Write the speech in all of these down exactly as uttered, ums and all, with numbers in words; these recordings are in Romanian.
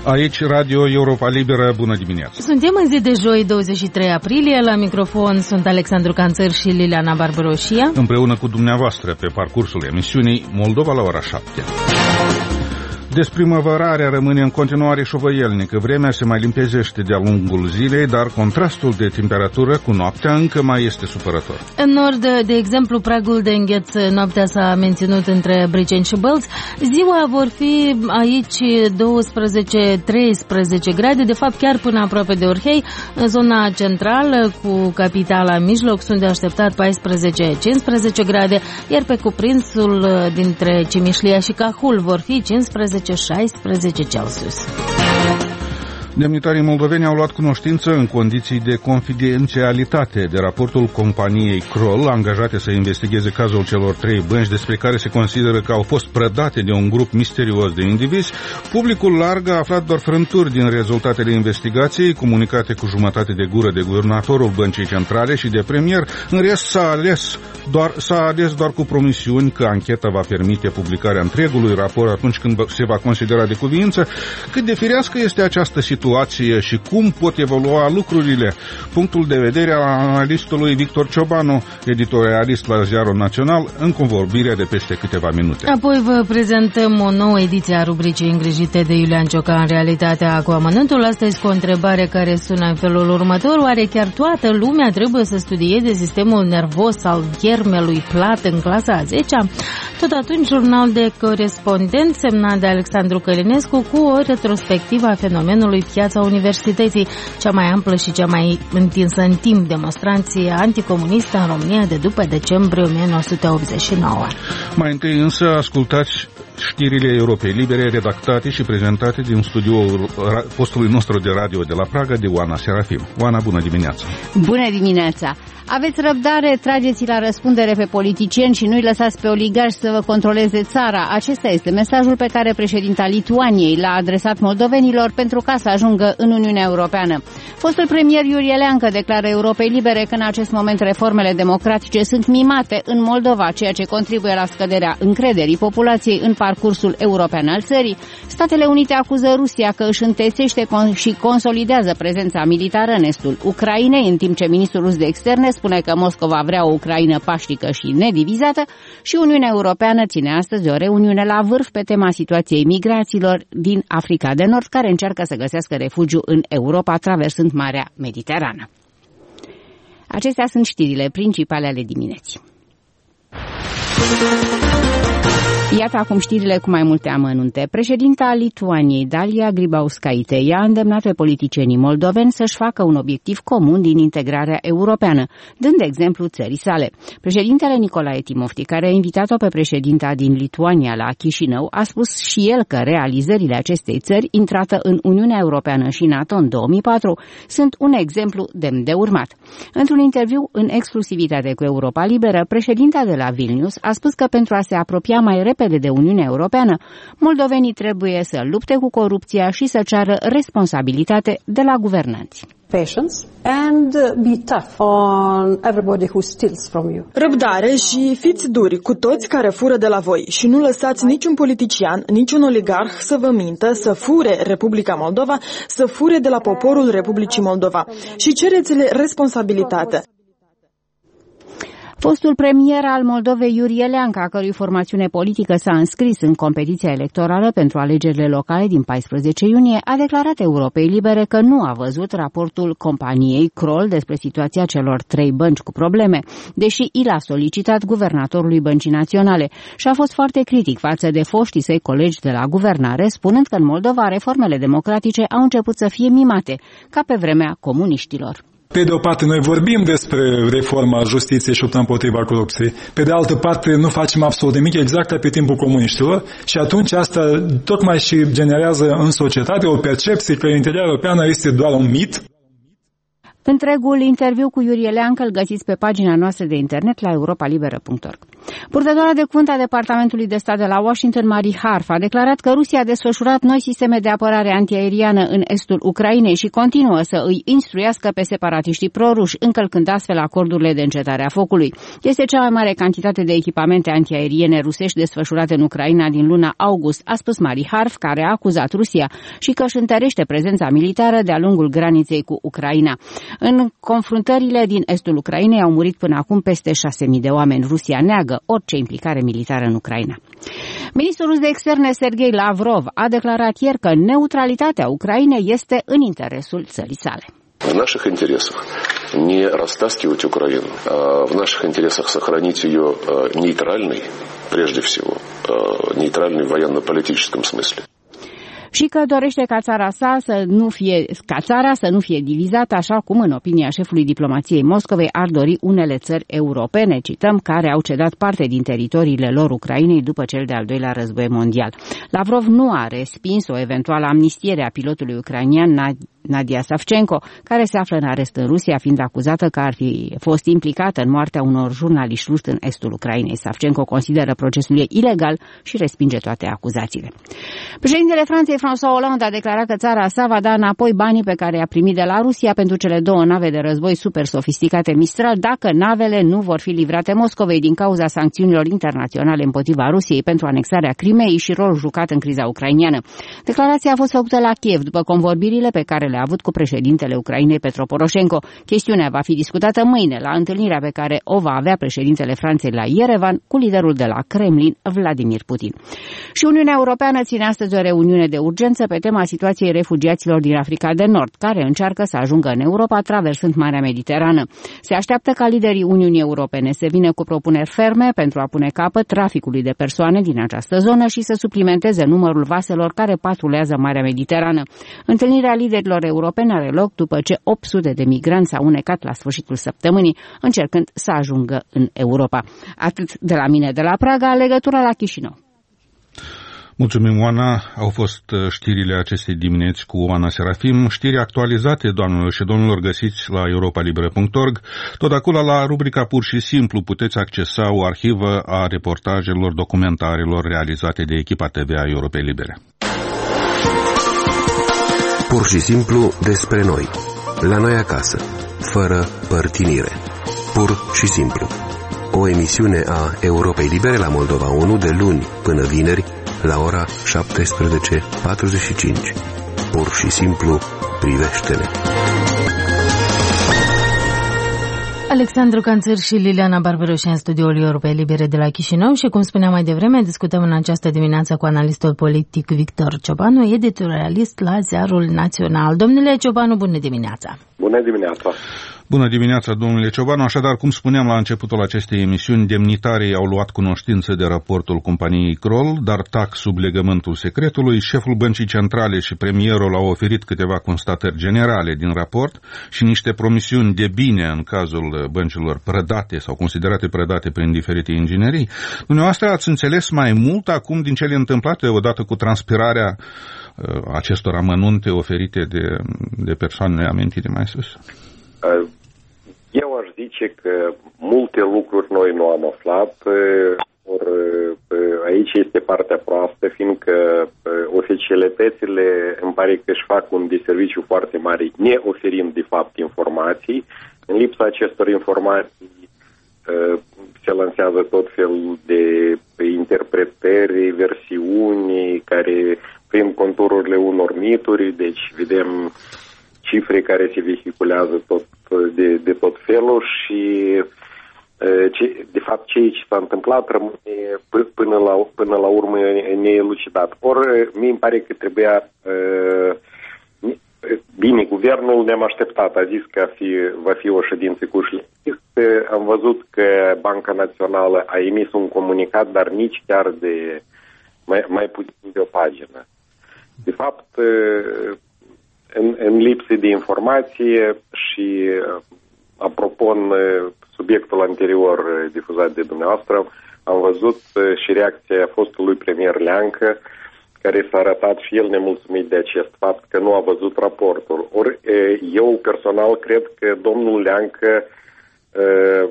Aici Radio Europa Liberă, bună dimineața! Suntem în zi de joi, douăzeci și trei aprilie, la microfon sunt Alexandru Canțăr și Liliana Barbaroșia. Împreună cu dumneavoastră pe parcursul emisiunii Moldova la ora șapte. Desprimăvărarea rămâne în continuare șovăielnică. Vremea se mai limpezește de-a lungul zilei, dar contrastul de temperatură cu noaptea încă mai este supărător. În nord, de exemplu, pragul de îngheț noaptea s-a menținut între Briceni și Bălți. Ziua vor fi aici douăsprezece treisprezece grade, de fapt chiar până aproape de Orhei. În zona centrală, cu capitala în mijloc, sunt de așteptat paisprezece cincisprezece grade, iar pe cuprinsul dintre Cimișlia și Cahul vor fi cincisprezece șaisprezece Celsius. Demnitarii moldoveni au luat cunoștință în condiții de confidențialitate de raportul companiei Kroll, angajate să investigheze cazul celor trei bănci despre care se consideră că au fost prădate de un grup misterios de indivizi. Publicul larg a aflat doar frânturi din rezultatele investigației, comunicate cu jumătate de gură de guvernatorul Băncii Centrale și de premier. În rest s-a ales doar, s-a ales doar cu promisiuni că ancheta va permite publicarea întregului raport atunci când se va considera de cuviință. Cât de firească este această situație și cum pot evolua lucrurile? Punctul de vedere al analistului Victor Ciobanu, editorialist la Ziarul Național, în convorbirea de peste câteva minute. Apoi vă prezentăm o nouă ediție a rubricii îngrijite de Iulian Cioca în realitatea cu amănântul. Astăzi cu o întrebare care sună în felul următor: oare chiar toată lumea trebuie să studieze sistemul nervos al viermelui plat în clasa a zecea? Tot atunci, jurnal de corespondent semnat de Alexandru Călinescu cu o retrospectivă a fenomenului Piața Universității, cea mai amplă și cea mai întinsă în timp demonstrație anticomunistă în România de după decembrie o mie nouă sute optzeci și nouă. Mai întâi însă ascultați știrile Europei Libere, redactate și prezentate din studioul postului nostru de radio de la Praga de Oana Serafim. Oana, bună dimineața! Bună dimineața! Aveți răbdare, trageți la răspundere pe politicieni și nu-i lăsați pe oligarhi să vă controleze țara. Acesta este mesajul pe care președinta Lituaniei l-a adresat moldovenilor pentru ca să ajungă în Uniunea Europeană. Fostul premier Iurie Leancă declară Europei Libere că în acest moment reformele democratice sunt mimate în Moldova, ceea ce contribuie la scăderea încrederii populației în parcursul european al țării. Statele Unite acuză Rusia că își întețește și consolidează prezența militară în estul Ucrainei, în timp ce ministrul rus de externe spune că Moscova vrea o Ucraină pașnică și nedivizată, și Uniunea Europeană ține astăzi o reuniune la vârf pe tema situației migraților din Africa de Nord, care încearcă să găsească refugiu în Europa, traversând Marea Mediterană. Acestea sunt știrile principale ale dimineții. Iată acum știrile cu mai multe amănunte. Președinta Lituaniei, Dalia Grybauskaitė, i-a îndemnat pe politicienii moldoveni să-și facă un obiectiv comun din integrarea europeană, dând exemplu țării sale. Președintele Nicolae Timofti, care a invitat-o pe președinta din Lituania la Chișinău, a spus și el că realizările acestei țări, intrată în Uniunea Europeană și NATO în două mii patru, sunt un exemplu demn de urmat. Într-un interviu în exclusivitate cu Europa Liberă, președinta de la Vilnius a spus că pentru a se apropia mai repede de Uniunea Europeană, moldovenii trebuie să lupte cu corupția și să ceară responsabilitate de la guvernanți. Răbdare și fiți duri cu toți care fură de la voi și nu lăsați niciun politician, niciun oligarh să vă mintă, să fure Republica Moldova, să fure de la poporul Republicii Moldova și cereți-le responsabilitate. Fostul premier al Moldovei, Iurie Leancă, a cărui formațiune politică s-a înscris în competiția electorală pentru alegerile locale din paisprezece iunie, a declarat Europei Libere că nu a văzut raportul companiei Kroll despre situația celor trei bănci cu probleme, deși i l-a solicitat guvernatorului Băncii Naționale, și a fost foarte critic față de foștii săi colegi de la guvernare, spunând că în Moldova reformele democratice au început să fie mimate, ca pe vremea comuniștilor. Pe de o parte, noi vorbim despre reforma justiției și lupta împotriva corupției. Pe de altă parte, nu facem absolut nimic, exact ca pe timpul comuniștilor, și atunci asta tocmai și generează în societate o percepție că integrarea europeană este doar un mit. Întregul interviu cu Iurie Leancă îl găsiți pe pagina noastră de internet la europa liberă punct org. Purtătoarea de cuvânt a Departamentului de Stat de la Washington, Marie Harf, a declarat că Rusia a desfășurat noi sisteme de apărare antiaeriană în estul Ucrainei și continuă să îi instruiască pe separatiștii proruși, încălcând astfel acordurile de încetare a focului. Este cea mai mare cantitate de echipamente antiaeriene rusești desfășurate în Ucraina din luna august, a spus Marie Harf, care a acuzat Rusia și că își întărește prezența militară de-a lungul graniței cu Ucraina. În confruntările din estul Ucrainei au murit până acum peste șase mii de oameni. Rusia neagă orice implicare militară în Ucraina. Ministrul rus de externe Sergei Lavrov a declarat ieri că neutralitatea Ucrainei este în interesul țării sale. В наших интересах не растаскивать Украину, а в наших интересах сохранить ее нейтральной, прежде всего, нейтральной в военно-политическом смысле. Și că dorește ca țara sa să nu fie, ca țara să nu fie divizată, așa cum, în opinia șefului diplomației Moscovei, ar dori unele țări europene, cităm, care au cedat parte din teritoriile lor Ucrainei după cel de-al doilea război mondial. Lavrov nu a respins o eventuală amnistiere a pilotului ucrainian Nadia Savchenko, care se află în arest în Rusia, fiind acuzată că ar fi fost implicată în moartea unor jurnaliști ruși în estul Ucrainei. Savchenko consideră procesul ilegal și respinge toate acuzațiile. Președintele Franței, François Hollande, a declarat că țara sa va da înapoi banii pe care i-a primit de la Rusia pentru cele două nave de război super sofisticate Mistral, dacă navele nu vor fi livrate Moscovei din cauza sancțiunilor internaționale împotriva Rusiei pentru anexarea Crimeei și rolul jucat în criza ucrainiană. Declarația a fost făcută la Kiev după convorbirile pe care le-a avut cu președintele Ucrainei Petro Poroșenko. Chestiunea va fi discutată mâine la întâlnirea pe care o va avea președintele Franței la Yerevan cu liderul de la Kremlin, Vladimir Putin. Și Uniunea Europeană ține astăzi o reuniune de urgență pe tema situației refugiaților din Africa de Nord, care încearcă să ajungă în Europa traversând Marea Mediterană. Se așteaptă ca liderii Uniunii Europene să vină cu propuneri ferme pentru a pune capăt traficului de persoane din această zonă și să suplimenteze numărul vaselor care patrulează Marea Mediterană. Întâlnirea liderilor europeni are loc după ce opt sute de migranți s-au unecat la sfârșitul săptămânii, încercând să ajungă în Europa. Atât de la mine de la Praga, legătura la Chișinău. Mulțumim, Oana. Au fost știrile acestei dimineți cu Oana Serafim, știri actualizate, doamnelor și domnilor, găsiți la europa liberă punct org. Tot acolo, la rubrica Pur și Simplu, puteți accesa o arhivă a reportajelor, documentarelor realizate de echipa T V a Europei Libere. Pur și simplu despre noi, la noi acasă, fără părtinire. Pur și simplu. O emisiune a Europei Libere la Moldova unu de luni până vineri la ora șaptesprezece patruzeci și cinci. Pur și simplu, privește-ne. Alexandru Canțăr și Liliana Barberoși în studioul Europei Libere de la Chișinău și, cum spuneam mai devreme, discutăm în această dimineață cu analistul politic Victor Ciobanu, editorialist la Ziarul Național. Domnule Ciobanu, bună dimineața! Bună dimineața! Bună dimineața, domnule Ciobanu. Așadar, cum spuneam la începutul acestei emisiuni, demnitarii au luat cunoștință de raportul companiei Kroll, dar tac sub legământul secretului. Șeful Băncii Centrale și premierul au oferit câteva constatări generale din raport și niște promisiuni de bine în cazul băncilor prădate sau considerate prădate prin diferite inginerii. Dumneavoastră ați înțeles mai mult acum din cele întâmplate odată cu transpirarea uh, acestor amănunte oferite de, de persoanele amintite mai sus? Eu aș zice că multe lucruri noi nu am aflat, ori aici este partea proastă, fiindcă oficialitățile îmi pare că își fac un deserviciu foarte mare, neoferind de fapt informații. În lipsa acestor informații se lansează tot felul de interpretări, versiuni care prind contururile unor mituri, deci vedem cifre care se vehiculează tot de, de tot felul și de fapt ceea ce s-a întâmplat rămâne până la, până la urmă neelucidat. Ori mie îmi pare că trebuia bine, guvernul ne-am așteptat, a zis că fi, va fi o ședință cu ușile. Am văzut că Banca Națională a emis un comunicat, dar nici chiar de mai, mai puțin de o pagină. De fapt, În, în lipsă de informație și, apropo, în subiectul anterior difuzat de dumneavoastră, am văzut și reacția fostului premier Leancă, care s-a arătat și el nemulțumit de acest fapt că nu a văzut raportul. Ori eu personal cred că domnul Leancă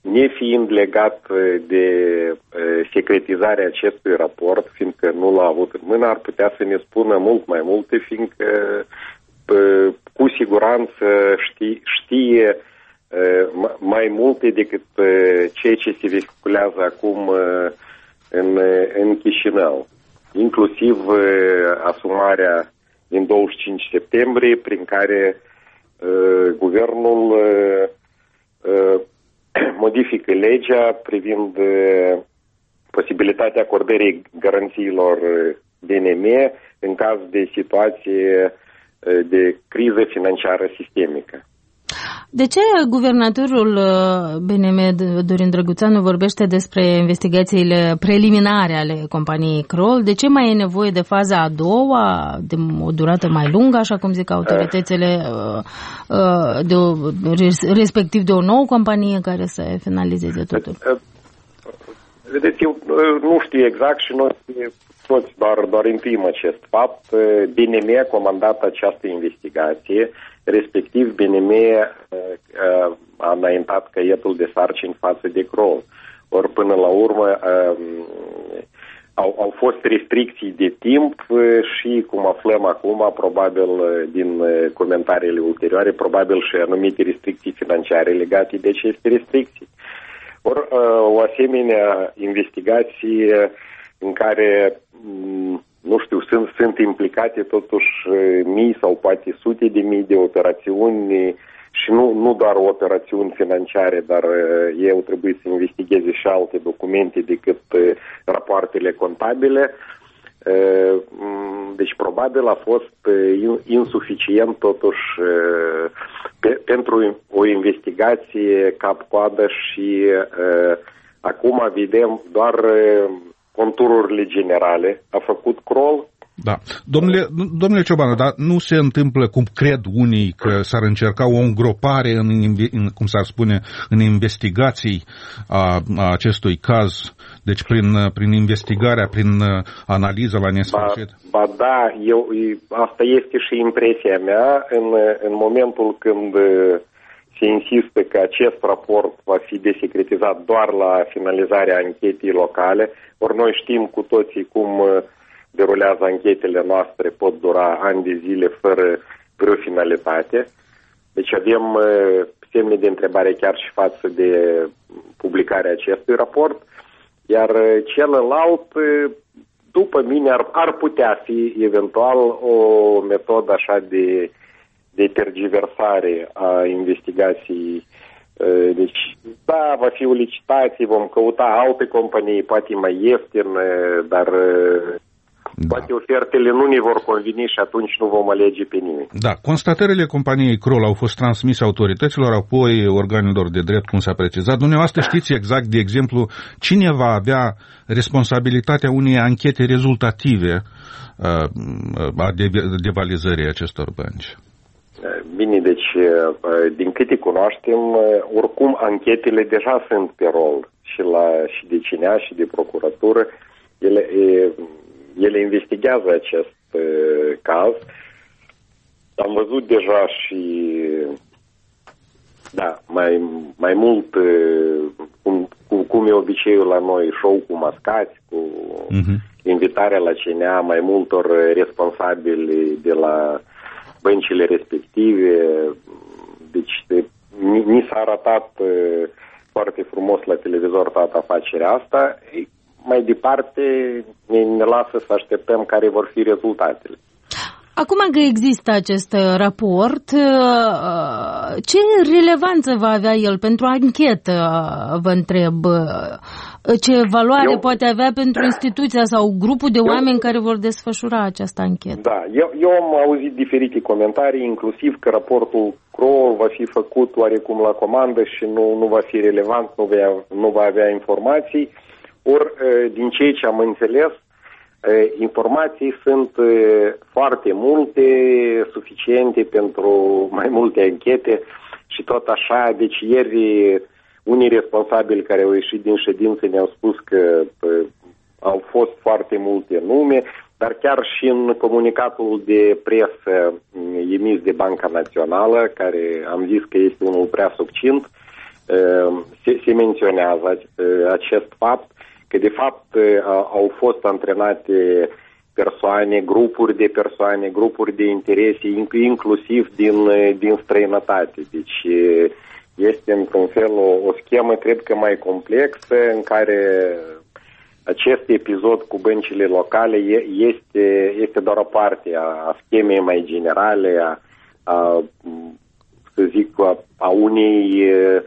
nefiind legat de secretizarea acestui raport, fiindcă nu l-a avut în mână, ar putea să ne spună mult mai multe, fiindcă cu siguranță știe, știe mai multe decât ceea ce se vehiculează acum în, în Chișinău. Inclusiv asumarea din douăzeci și cinci septembrie, prin care uh, guvernul uh, uh, modifică legea privind uh, posibilitatea acordării garanțiilor B N M în caz de situație uh, de criză financiară sistemică. De ce guvernatorul B N M, Dorin Drăguțanu, vorbește despre investigațiile preliminare ale companiei Kroll? De ce mai e nevoie de faza a doua, de o durată mai lungă, așa cum zic autoritățile, de o, respectiv de o nouă companie care să finalizeze totul? Vedeți, eu nu știu exact și noi toți doar, doar intuim acest fapt. B N M a comandat această investigație, respectiv B N M a înaintat caietul de sarcini față de Kroll. Ori până la urmă au, au fost restricții de timp și, cum aflăm acum, probabil din comentariile ulterioare, probabil și anumite restricții financiare legate de aceste restricții. Ori o asemenea investigație în care, nu știu, sunt, sunt implicate totuși mii sau poate sute de mii de operațiuni și nu, nu doar operațiuni financiare, dar ei trebuie să investigheze și alte documente decât rapoartele contabile. Deci probabil a fost insuficient totuși pe, pentru o investigație cap-coadă și acum vedem doar contururile generale. A făcut Kroll. Da. Domnule, domnule Ciobanu, dar nu se întâmplă, cum cred unii, că s-ar încerca o îngropare în, în cum s-ar spune, în investigații a, a acestui caz, deci prin, prin investigarea, prin analiza la nesfârșit? Ba, ba da, eu, asta este și impresia mea în, în momentul când se insistă că acest raport va fi desecretizat doar la finalizarea anchetei locale, ori noi știm cu toții cum derulează anchetele noastre, pot dura ani de zile fără vreo finalitate. Deci avem semne de întrebare chiar și față de publicarea acestui raport, iar celălalt, după mine, ar, ar putea fi eventual o metodă așa de, de tergiversare a investigației. Deci, da, va fi o licitație, vom căuta alte companii, poate mai ieftine, dar da. Poate ofertele nu ne vor conveni și atunci nu vom alege pe nimeni. Da, constatările companiei Kroll au fost transmise autorităților, apoi organelor de drept, cum s-a precizat. Dumneavoastră știți exact, de exemplu, cine va avea responsabilitatea unei anchete rezultative a devalizării acestor bănci? Bine, deci, din câte cunoaștem, oricum anchetele deja sunt pe rol și, la, și de C N A și de procuratură. Ele... Ele investigează acest uh, caz. Am văzut deja și, da, mai, mai mult, uh, cum, cum, cum e obiceiul la noi, show cu mascați, cu uh-huh. invitarea la C N A mai multor responsabili de la băncile respective. Deci, de, ni, ni s-a arătat uh, foarte frumos la televizor toată afacerea asta. Mai departe ne, ne lasă să așteptăm care vor fi rezultatele. Acum că există acest raport, ce relevanță va avea el pentru anchetă, vă întreb? Ce valoare eu, poate avea pentru instituția sau grupul de eu, oameni care vor desfășura această anchetă? Da, eu, eu am auzit diferite comentarii, inclusiv că raportul Kroll va fi făcut oarecum la comandă și nu, nu va fi relevant, nu va, nu va avea informații. Ori, din ceea ce am înțeles, informații sunt foarte multe, suficiente pentru mai multe anchete și tot așa. Deci ieri unii responsabili care au ieșit din ședință ne-au spus că au fost foarte multe nume, dar chiar și în comunicatul de presă emis de Banca Națională, care am zis că este unul prea succint, se, se menționează acest fapt, că de fapt au fost antrenate persoane, grupuri de persoane, grupuri de interese, inclusiv din, din străinătate. Deci este într-un fel o, o schemă, cred că mai complexă, în care acest episod cu băncile locale este, este doar o parte a schemei mai generale, a, a să zic, a, a unei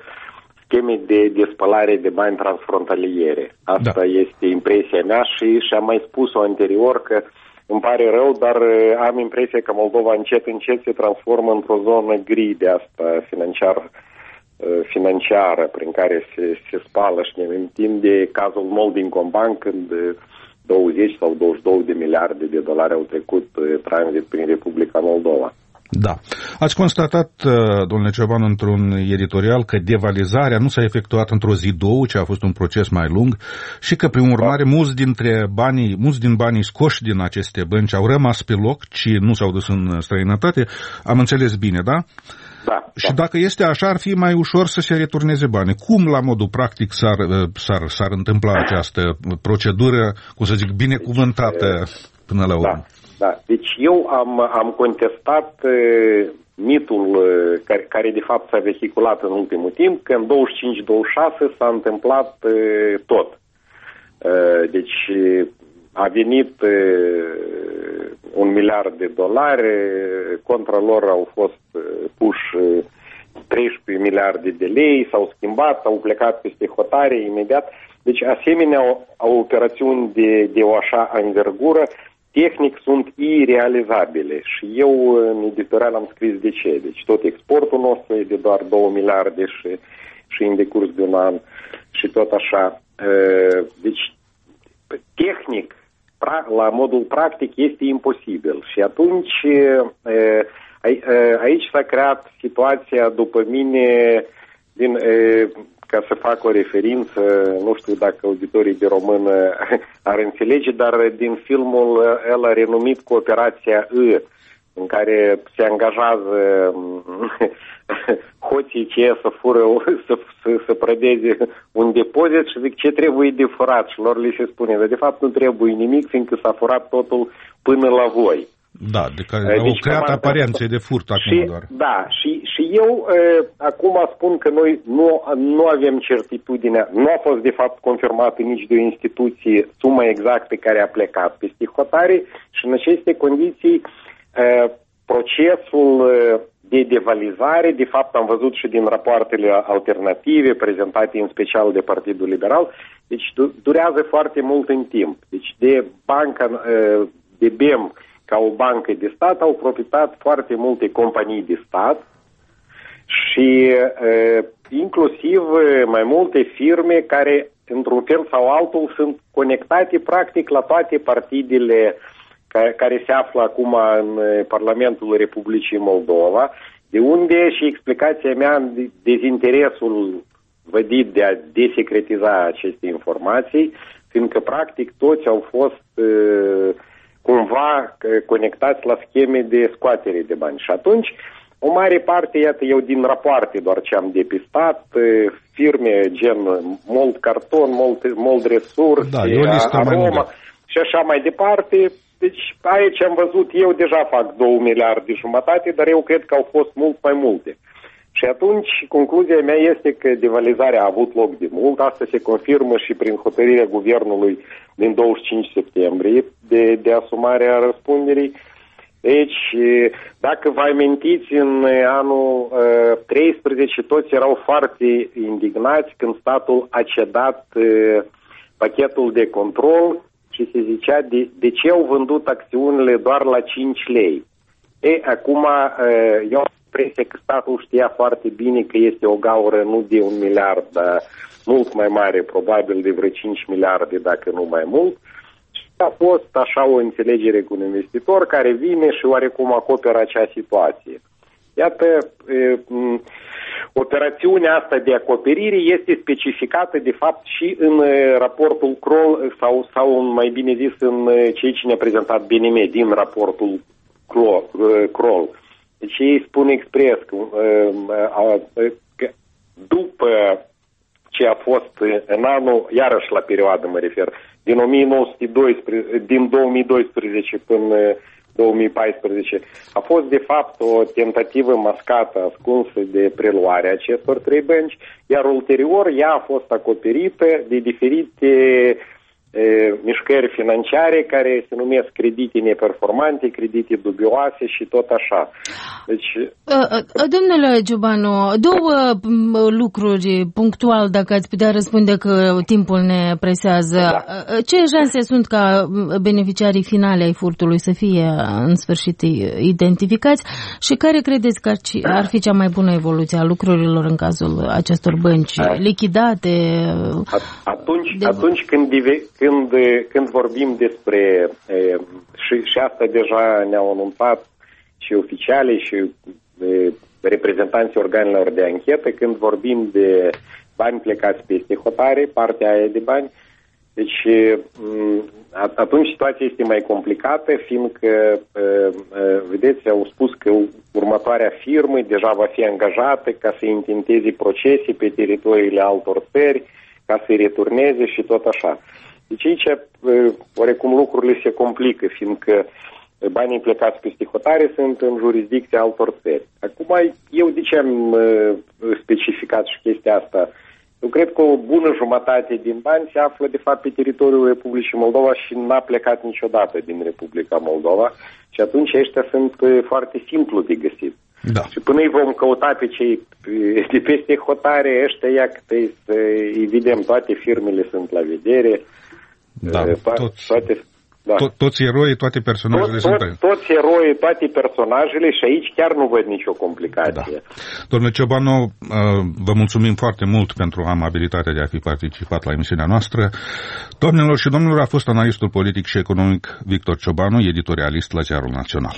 scheme de, de spălare de bani transfrontaliere. Asta da. Este impresia mea și, și am mai spus-o anterior că îmi pare rău, dar am impresia că Moldova încet, încet se transformă într-o zonă gri de asta financiar, financiară, prin care se, se spală, și ne amintim de cazul Moldincobank, când douăzeci sau douăzeci și două de miliarde de dolari au trecut tranzit prin Republica Moldova. Da. Ați constatat, domnule Ciobanu, într-un editorial că devalizarea nu s-a efectuat într-o zi, două, ci a fost un proces mai lung și că, prin urmare, da. mulți, dintre banii, mulți din banii scoși din aceste bănci au rămas pe loc, ci nu s-au dus în străinătate. Am înțeles bine, da? Da, și da. Dacă este așa, ar fi mai ușor să se returneze banii. Cum, la modul practic, s-ar, s-ar, s-ar întâmpla această procedură, cum să zic, binecuvântată până la urmă? Da. Da, deci eu am, am contestat uh, mitul uh, care, care de fapt s-a vehiculat în ultimul timp, că în douăzeci și cinci douăzeci și șase s-a întâmplat uh, tot. Uh, deci a venit uh, un miliard de dolari, contra lor au fost uh, puși uh, treisprezece miliarde de lei, s-au schimbat, au plecat peste hotare imediat. Deci asemenea o, o operațiuni de, de o așa învergură tehnic sunt irealizabile și eu în editorial am scris de ce. Deci tot exportul nostru e de doar două miliarde și, și în decurs de un an și tot așa. Deci tehnic, la modul practic, este imposibil și atunci aici s-a creat situația, după mine, din... ca să fac o referință, nu știu dacă auditorii de română ar înțelege, dar din filmul ăla renumit cu Operația I, în care se angajează hoții ce să fură, să, să, să prădeze un depozit și zic ce trebuie de furat și lor li se spune, dar de fapt nu trebuie nimic, fiindcă s-a furat totul până la voi. Da, de care deci, au creat aparențe de furt acum și, doar. Da, și, și eu uh, acum spun că noi nu, nu avem certitudinea, nu a fost de fapt confirmată nici de o instituție suma exactă care a plecat peste hotare și în aceste condiții uh, procesul uh, de devalizare, de fapt am văzut și din rapoartele alternative prezentate în special de Partidul Liberal, deci durează foarte mult în timp. Deci de banca, uh, de B E M, ca o bancă de stat, au profitat foarte multe companii de stat și uh, inclusiv mai multe firme care, într-un fel sau altul, sunt conectate practic la toate partidele care, care se află acum în Parlamentul Republicii Moldova, de unde și explicația mea dezinteresul vădit de a desecretiza aceste informații, fiindcă practic toți au fost uh, cumva conectați la scheme de scoatere de bani. Și atunci, o mare parte, iată, eu din rapoarte doar ce am depistat, firme gen Mold Carton, Mold, Mold Resurse, da, Aroma și așa mai departe. Deci aici am văzut, eu deja fac două miliarde jumătate, dar eu cred că au fost mult mai multe. Și atunci, concluzia mea este că devalizarea a avut loc de mult. Asta se confirmă și prin hotărârea guvernului din douăzeci și cinci septembrie de, de asumarea răspunderii. Deci, dacă vă amintiți, în anul uh, treisprezece toți erau foarte indignați când statul a cedat uh, pachetul de control și se zicea de, de ce au vândut acțiunile doar la cinci lei. E, acum, uh, eu am impresia că statul știa foarte bine că este o gaură nu de un miliard, dar mult mai mare, probabil de vreo cinci miliarde, dacă nu mai mult. Și a fost așa o înțelegere cu un investitor care vine și oarecum acoperă acea situație. Iată, e, m- operațiunea asta de acoperire este specificată de fapt și în raportul Kroll sau, sau mai bine zis în ceea ce ne-a prezentat B N M din raportul Kroll. Deci ei spun expres că, că după ce a fost în anul, iarăși la perioadă mă refer, din o mie nouă sute doisprezece, din două mii doisprezece până două mii paisprezece, a fost de fapt o tentativă mascată, ascunsă de preluare a acestor trei bănci, iar ulterior ea a fost acoperită de diferite e, mișcări financiare care se numesc credite neperformante, credite dubioase și tot așa. Deci, domnule Ciobanu, două lucruri punctual, dacă ați putea răspunde că timpul ne presează. Da. Ce șanse sunt ca beneficiarii finale ai furtului să fie în sfârșit identificați și care credeți că ar, ar fi cea mai bună evoluție a lucrurilor în cazul acestor bănci lichidate? Atunci, de... atunci când, când, când vorbim despre și, și asta deja ne-au anunțat și oficiale și e, reprezentanții organelor de anchetă, când vorbim de bani plecați peste hotare, partea aia de bani, deci atunci situația este mai complicată, fiindcă, vedeți, au spus că următoarea firmă deja va fi angajată ca să intenteze procese pe teritoriile altor țări, ca să-i returneze și tot așa. Deci aici, oarecum, lucrurile se complică, fiindcă banii plecați peste hotare sunt în jurisdicția altor țări. Acum, eu de ce am specificat și chestia asta? Eu cred că o bună jumătate din bani se află, de fapt, pe teritoriul Republicii Moldova și n-a plecat niciodată din Republica Moldova și atunci ăștia sunt foarte simplu de găsit. Da. Și până îi vom căuta pe cei de peste hotare, ăștia, ia că să îi vedem, toate firmele sunt la vedere, da, toate... toate Da. To- toți eroi, toate personajele tot, sunt tot, Toți eroi, toate personajele și aici chiar nu văd nicio complicație. Da. Domnule Ciobanu, vă mulțumim foarte mult pentru amabilitatea de a fi participat la emisiunea noastră. Doamnelor și domnilor, a fost analistul politic și economic Victor Ciobanu, editorialist la Ziarul Național.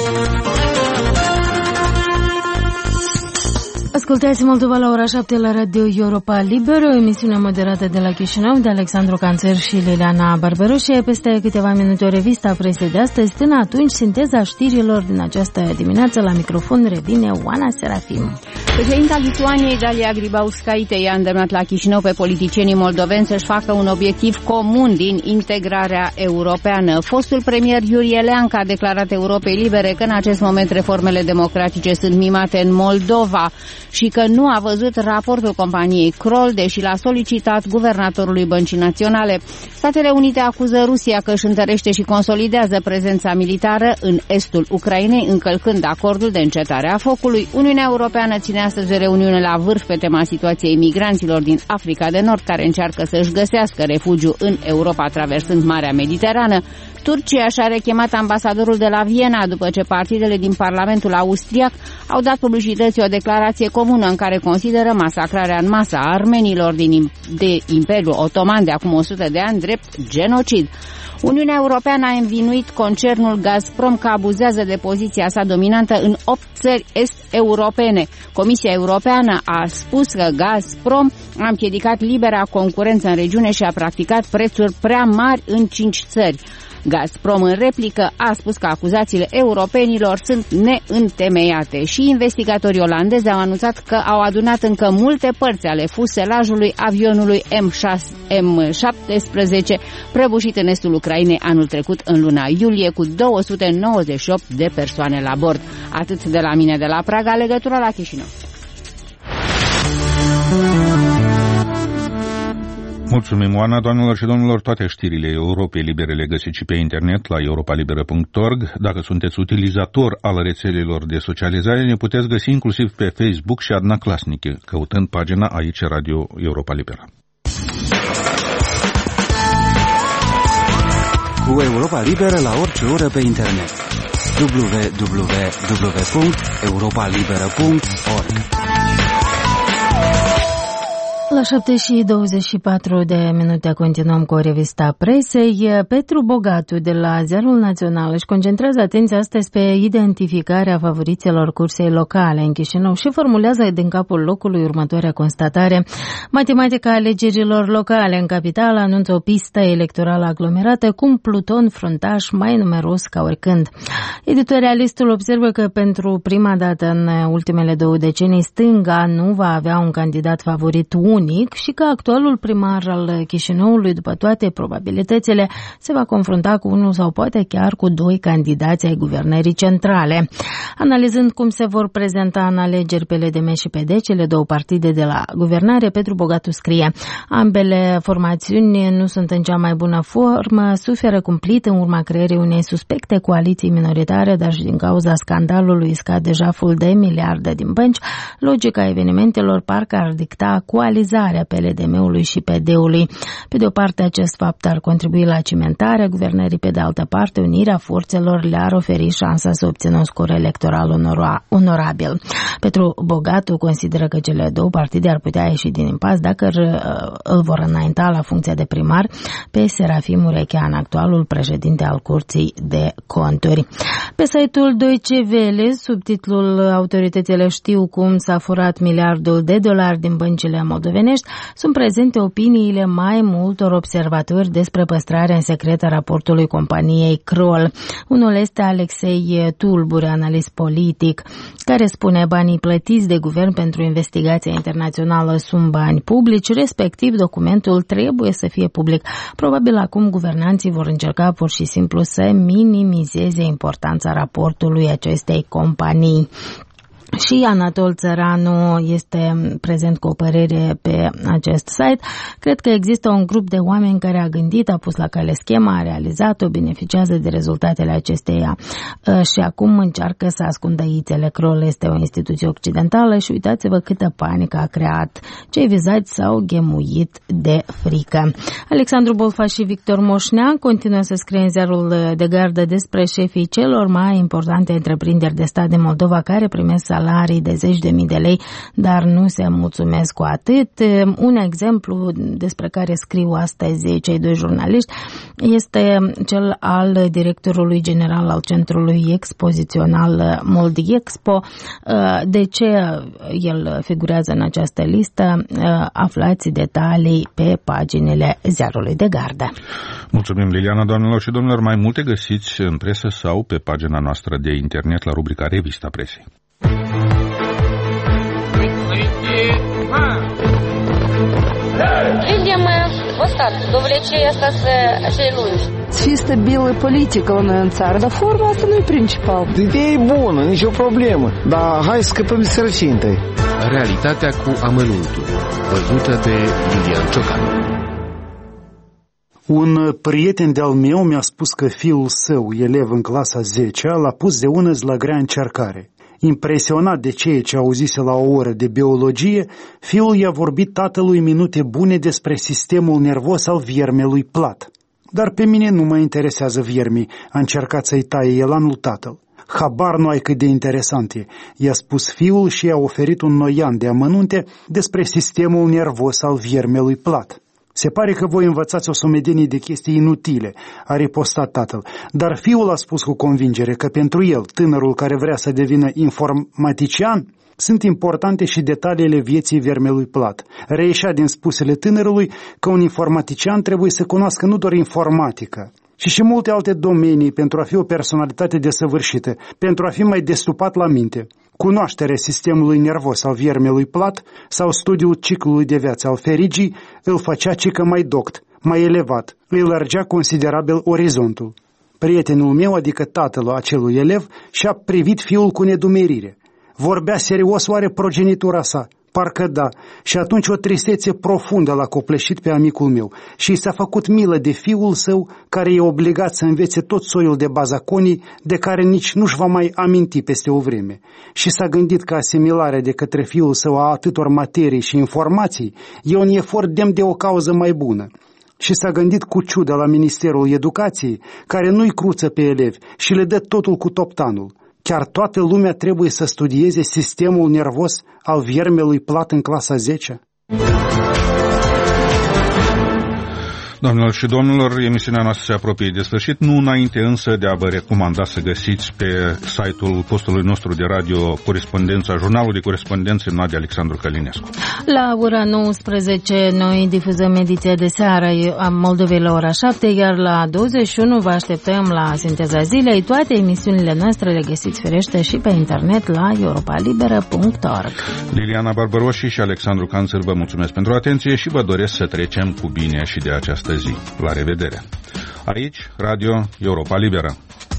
Ascultați Moldova la ora șapte la Radio Europa Liberă, o emisiune moderată de la Chișinău de Alexandru Canțer și Liliana Barberoșe. Peste câteva minute o revistă presei de astăzi. Până atunci, sinteza știrilor din această dimineață. La microfon revine Oana Serafim. Președinta Lituaniei, Dalia Grybauskaitė, i-a îndemnat la Chișinău pe politicienii moldoveni să-și facă un obiectiv comun din integrarea europeană. Fostul premier Iurie Leancă a declarat Europei Libere că în acest moment reformele democratice sunt mimate în Moldova și că nu a văzut raportul companiei Kroll, deși l-a solicitat guvernatorului Băncii Naționale. Statele Unite acuză Rusia că își întărește și consolidează prezența militară în estul Ucrainei, încălcând acordul de încetare a focului. Uniunea Europeană ține astăzi o reuniune la vârf pe tema situației migranților din Africa de Nord, care încearcă să-și găsească refugiu în Europa, traversând Marea Mediterană. Turcia și-a rechemat ambasadorul de la Viena după ce partidele din Parlamentul austriac au dat publicității o declarație comună în care consideră masacrarea în masă a armenilor din de Imperiul Otoman de acum o sută de ani drept genocid. Uniunea Europeană a învinuit concernul Gazprom că abuzează de poziția sa dominantă în opt țări est-europene. Comisia Europeană a spus că Gazprom a împiedicat libera concurență în regiune și a practicat prețuri prea mari în cinci țări. Gazprom în replică a spus că acuzațiile europenilor sunt neîntemeiate și investigatorii olandezi au anunțat că au adunat încă multe părți ale fuselajului avionului M șaptesprezece prăbușit în estul Ucrainei anul trecut în luna iulie cu două sute nouăzeci și opt de persoane la bord. Atât de la mine de la Praga, legătura la Chișinău. Mulțumim, Oana. Doamnelor și domnilor, toate știrile Europei Libere le găsiți și pe internet la europalibera punct org. Dacă sunteți utilizator al rețelelor de socializare, ne puteți găsi inclusiv pe Facebook și Adnaclasnic, căutând pagina aici Radio Europa Libera. Cu Europa Liberă la orice oră pe internet. w w w punct europa liberă punct org. La șapte și douăzeci și patru de minute continuăm cu o revista presei. Petru Bogatu de la Ziarul Național își concentrează atenția astăzi pe identificarea favoriților cursei locale în Chișinău și formulează din capul locului următoarea constatare. Matematica alegerilor locale în capitală anunță o pistă electorală aglomerată cu un pluton fruntaș mai numeros ca oricând. Editorialistul observă că pentru prima dată în ultimele două decenii stânga nu va avea un candidat favorit unic unic și că actualul primar al Chișinăului, după toate probabilitățile, se va confrunta cu unul sau poate chiar cu doi candidați ai guvernării centrale. Analizând cum se vor prezenta în alegeri P L D M și P D, cele două partide de la guvernare, Petru Bogatu scrie: ambele formațiuni nu sunt în cea mai bună formă, suferă cumplit în urma creării unei suspecte coaliții minoritare, dar și din cauza scandalului scade jaful de miliarde din bănci. Logica evenimentelor parcă ar dicta coalizarea P L D M-ului și P D-ului. Pe de o parte, acest fapt ar contribui la cimentarea guvernării, pe de altă parte, unirea forțelor le-ar oferi șansa să obțină un scor electoral onora, onorabil. Petru Bogatu consideră că cele două partide ar putea ieși din impas dacă îl vor înainta la funcția de primar pe Serafim Urechean, actualul președinte al Curții de Conturi. Pe site-ul Deutsche Welle, sub titlul Autoritățile știu cum s-a furat miliardul de dolari din băncile moldovenești, sunt prezente opiniile mai multor observatori despre păstrarea în secret a raportului companiei Kroll. Unul este Alexei Tulbure, analist politic, care spune: banii plătiți de guvern pentru investigația internațională sunt bani publici, respectiv documentul trebuie să fie public. Probabil acum guvernanții vor încerca pur și simplu să minimizeze importanța raportului acestei companii. Și Anatol Țăranu este prezent cu o părere pe acest site. Cred că există un grup de oameni care a gândit, a pus la cale schema, a realizat-o, beneficiază de rezultatele acesteia și acum încearcă să ascundă ițele. Kroll este o instituție occidentală și uitați-vă câtă panică a creat. Cei vizați s-au ghemuit de frică. Alexandru Bolfa și Victor Moșnea continuă să scrie în ziarul de gardă despre șefii celor mai importante întreprinderi de stat din Moldova care primesc salarii de zeci de mii de lei, dar nu se mulțumesc cu atât. Un exemplu despre care scriu astăzi cei doi jurnaliști este cel al directorului general al Centrului Expozițional Moldiexpo. De ce el figurează în această listă? Aflați detalii pe paginile ziarului de gardă. Mulțumim, Liliana. Doamnelor și domnilor, mai multe găsiți în presă sau pe pagina noastră de internet la rubrica Revista Presei. Видим остатки до влечения acei lungi. Să fie stabilă politică la noi în țară, dar forma asta nu e principal. Ideea e bună, nicio problemă, dar hai să scăpăm de sărăcintei. Realitatea cu amănuntul, văzută de Iulian Ciocan. Un prieten de-al meu mi-a spus că fiul său, elev în clasa zecea, l-a pus de unăzi la grea încercare. Impresionat de ceea ce auzise la o oră de biologie, fiul i-a vorbit tatălui minute bune despre sistemul nervos al viermelui plat. Dar pe mine nu mă interesează viermii, a încercat să-i taie elanul tatăl. Habar nu ai cât de interesant e, i-a spus fiul și i-a oferit un noian de amănunte despre sistemul nervos al viermelui plat. Se pare că voi învățați o sumedenie de chestii inutile, a ripostat tatăl, dar fiul a spus cu convingere că pentru el, tânărul care vrea să devină informatician, sunt importante și detaliile vieții viermelui plat. Reieșea din spusele tânărului că un informatician trebuie să cunoască nu doar informatică, ci și multe alte domenii pentru a fi o personalitate desăvârșită, pentru a fi mai destupat la minte. Cunoașterea sistemului nervos al viermelui plat sau studiul ciclului de viață al ferigii îl făcea cică mai doct, mai elevat, îi lărgea considerabil orizontul. Prietenul meu, adică tatăl acelui elev, și-a privit fiul cu nedumerire. Vorbea serios oare progenitura sa? Parcă da, și atunci o tristețe profundă l-a copleșit pe amicul meu și i s-a făcut milă de fiul său care e obligat să învețe tot soiul de bazaconii de care nici nu-și va mai aminti peste o vreme. Și s-a gândit că asimilarea de către fiul său a atâtor materii și informații e un efort demn de o cauză mai bună. Și s-a gândit cu ciudă la Ministerul Educației, care nu-i cruță pe elevi și le dă totul cu toptanul. Chiar toată lumea trebuie să studieze sistemul nervos al viermelui plat în clasa zecea? Doamnelor și domnilor, emisiunea noastră se apropie de sfârșit, nu înainte însă de a vă recomanda să găsiți pe site-ul postului nostru de radio Corespondența, jurnalul de corespondență Nadia Alexandru Călinescu. La ora nouăsprezece noi difuzăm ediția de seară a Moldovei la ora șapte, iar la douăzeci și unu vă așteptăm la Sinteza Zilei. Toate emisiunile noastre le găsiți firește și pe internet la europa liberă punct org. Liliana Barbaroși și Alexandru Canțel vă mulțumesc pentru atenție și vă doresc să trecem cu bine și de această zi. La revedere! Aici, Radio Europa Liberă.